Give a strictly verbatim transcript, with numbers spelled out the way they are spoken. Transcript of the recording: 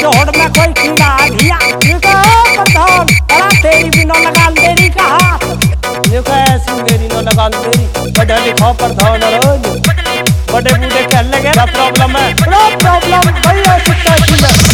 road में कोई कीड़ा धिया देखो प्रधान अरे तेरी भी न लगा तेरी कहा देखो ऐसी मेरी न लगा तेरी बड़े लिखो प्रधान रोज बड़े बूढ़े कहने लगे क्या प्रॉब्लम है प्रॉब्लम भैया सुनता है